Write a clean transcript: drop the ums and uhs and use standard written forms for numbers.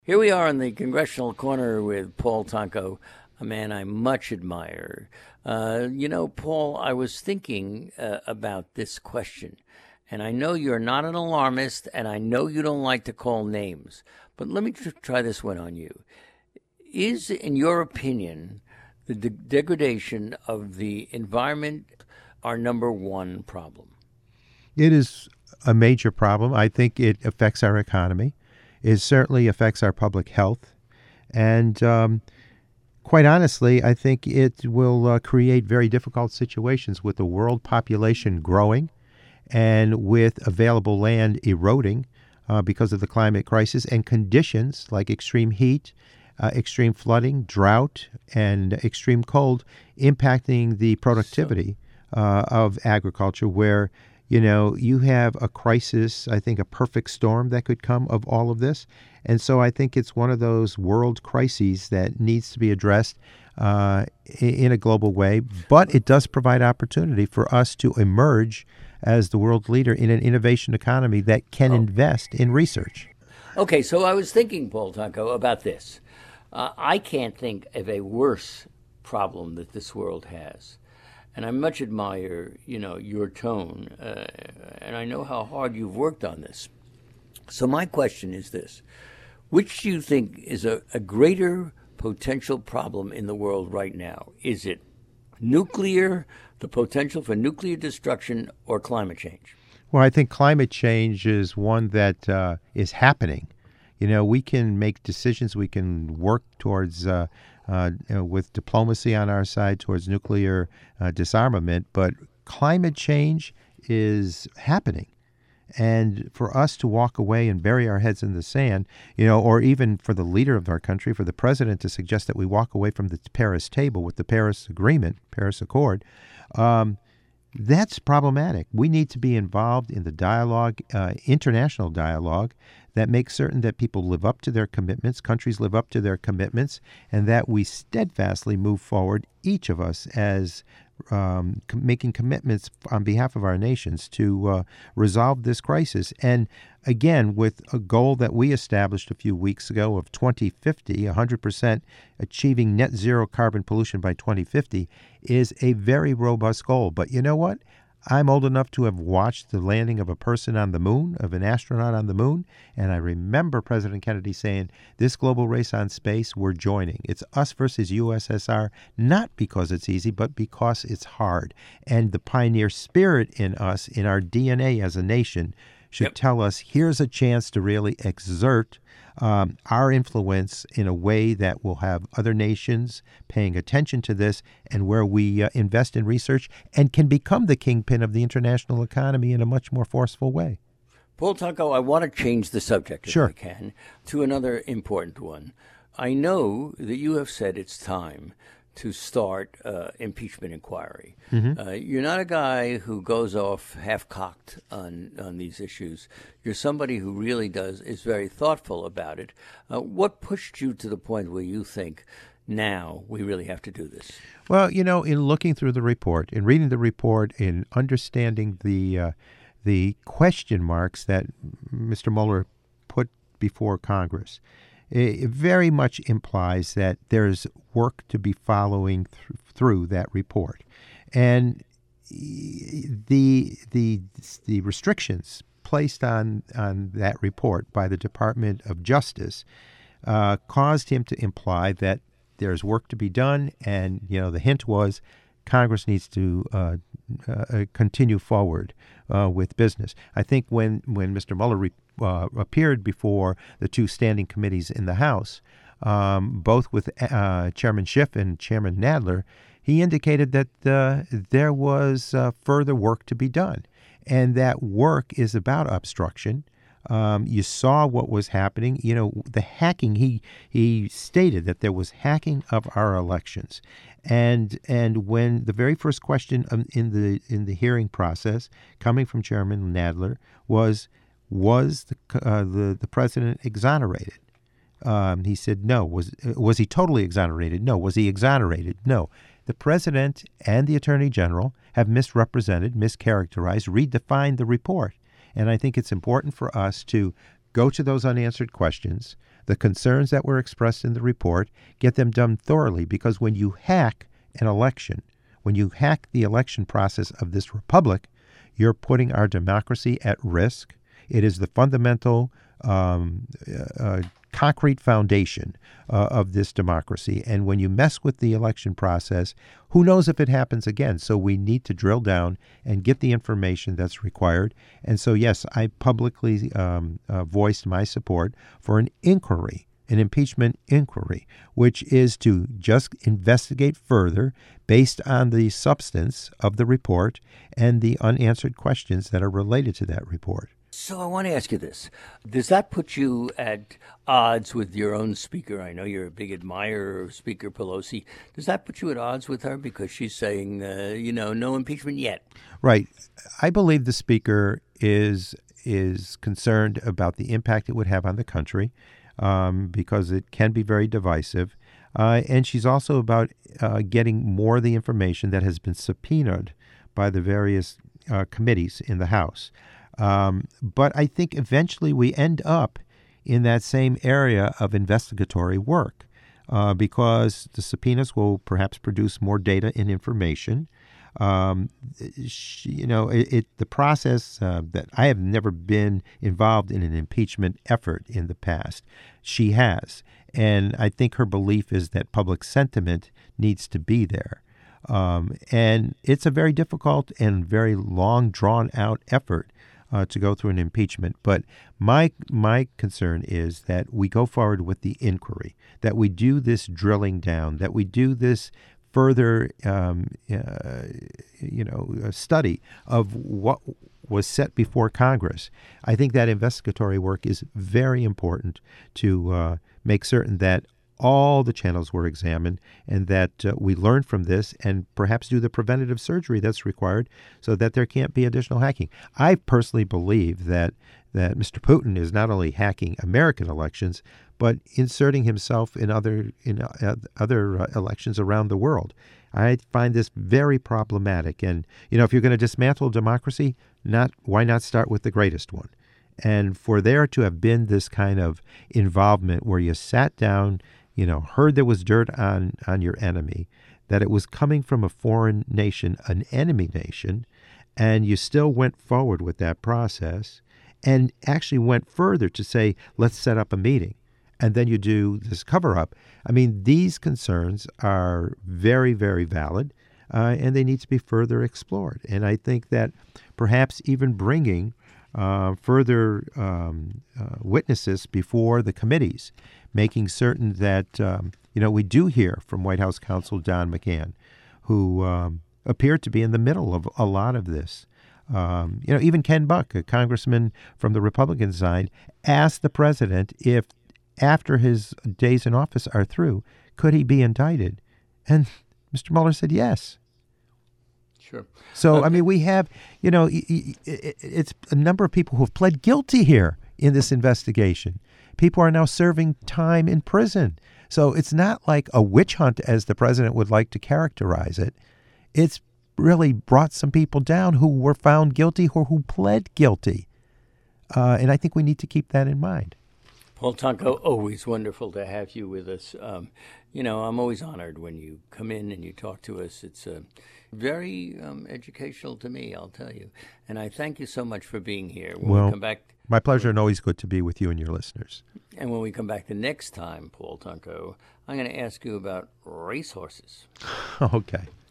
Here we are in the Congressional Corner with Paul Tonko, a man I much admire. Paul, I was thinking about this question, and I know you're not an alarmist, and I know you don't like to call names, but let me try this one on you. Is, in your opinion, the degradation of the environment our number one problem? It is a major problem. I think it affects our economy. It certainly affects our public health. And quite honestly, I think it will create very difficult situations with the world population growing and with available land eroding because of the climate crisis and conditions like extreme heat, extreme flooding, drought, and extreme cold impacting the productivity of agriculture where you have a crisis, I think a perfect storm that could come of all of this. And so I think it's one of those world crises that needs to be addressed in a global way. But it does provide opportunity for us to emerge as the world leader in an innovation economy that can invest in research. Okay, so I was thinking, Paul Tonko, about this. I can't think of a worse problem that this world has. And I much admire, your tone, and I know how hard you've worked on this. So my question is this. Which do you think is a greater potential problem in the world right now? Is it nuclear, the potential for nuclear destruction, or climate change? Well, I think climate change is one that is happening. We can make decisions. We can work towards with diplomacy on our side towards nuclear disarmament, but climate change is happening. And for us to walk away and bury our heads in the sand, or even for the leader of our country, for the president to suggest that we walk away from the Paris table with the Paris Agreement, Paris Accord, that's problematic. We need to be involved in the dialogue, international dialogue, that makes certain that people live up to their commitments, countries live up to their commitments, and that we steadfastly move forward, each of us, as making commitments on behalf of our nations to resolve this crisis. And again, with a goal that we established a few weeks ago of 2050, 100% achieving net zero carbon pollution by 2050 is a very robust goal. But you know what? I'm old enough to have watched the landing of a person on the moon, of an astronaut on the moon, and I remember President Kennedy saying, this global race on space, we're joining. It's us versus USSR, not because it's easy, but because it's hard. And the pioneer spirit in us, in our DNA as a nation, should tell us, here's a chance to really exert our influence in a way that will have other nations paying attention to this, and where we invest in research and can become the kingpin of the international economy in a much more forceful way. Paul Tonko, I want to change the subject, if Sure. I can, to another important one. I know that you have said it's time to start impeachment inquiry. You're not a guy who goes off half-cocked on these issues. You're somebody who really is very thoughtful about it. What pushed you to the point where you think, now we really have to do this? Well, in looking through the report, in reading the report, in understanding the question marks that Mr. Mueller put before Congress, it very much implies that there's work to be following through that report. And the restrictions placed on that report by the Department of Justice caused him to imply that there's work to be done, and the hint was Congress needs to continue forward with business. I think when Mr. Mueller appeared before the two standing committees in the House, both with Chairman Schiff and Chairman Nadler, he indicated that there was further work to be done, and that work is about obstruction. You saw what was happening. The hacking. He stated that there was hacking of our elections, and when the very first question in the hearing process, coming from Chairman Nadler, was the president exonerated? He said no. Was he totally exonerated? No. Was he exonerated? No. The president and the attorney general have misrepresented, mischaracterized, redefined the report. And I think it's important for us to go to those unanswered questions. the concerns that were expressed in the report, get them done thoroughly, because when you hack an election, when you hack the election process of this republic, you're putting our democracy at risk. It is the fundamental concrete foundation of this democracy. And when you mess with the election process, who knows if it happens again? So we need to drill down and get the information that's required. And so, yes, I publicly voiced my support for an inquiry, an impeachment inquiry, which is to just investigate further based on the substance of the report and the unanswered questions that are related to that report. So I want to ask you this. Does that put you at odds with your own speaker? I know you're a big admirer of Speaker Pelosi. Does that put you at odds with her because she's saying, no impeachment yet? Right. I believe the speaker is concerned about the impact it would have on the country because it can be very divisive. And she's also about getting more of the information that has been subpoenaed by the various committees in the House. But I think eventually we end up in that same area of investigatory work because the subpoenas will perhaps produce more data and information. The process that I have never been involved in an impeachment effort in the past. She has. And I think her belief is that public sentiment needs to be there. And it's a very difficult and very long, drawn-out effort to go through an impeachment. But my concern is that we go forward with the inquiry, that we do this drilling down, that we do this further study of what was set before Congress. I think that investigatory work is very important to make certain that all the channels were examined and that we learn from this and perhaps do the preventative surgery that's required so that there can't be additional hacking. I personally believe that Mr. Putin is not only hacking American elections, but inserting himself in other elections around the world. I find this very problematic. And, if you're going to dismantle democracy, why not start with the greatest one? And for there to have been this kind of involvement where you sat down, heard there was dirt on your enemy, that it was coming from a foreign nation, an enemy nation, and you still went forward with that process and actually went further to say, let's set up a meeting. And then you do this cover-up. I mean, these concerns are very, very valid, and they need to be further explored. And I think that perhaps even bringing further witnesses before the committees, making certain that, we do hear from White House counsel Don McGahn, who appeared to be in the middle of a lot of this. Even Ken Buck, a congressman from the Republican side, asked the president if, after his days in office are through, could he be indicted? And Mr. Mueller said yes. Sure. So, we have, it's a number of people who have pled guilty here in this investigation. People are now serving time in prison. So it's not like a witch hunt, as the president would like to characterize it. It's really brought some people down who were found guilty or who pled guilty. And I think we need to keep that in mind. Paul Tonko, always wonderful to have you with us. I'm always honored when you come in and you talk to us. It's very educational to me, I'll tell you. And I thank you so much for being here. When we come back, my pleasure, and always good to be with you and your listeners. And when we come back the next time, Paul Tonko, I'm going to ask you about racehorses. Okay.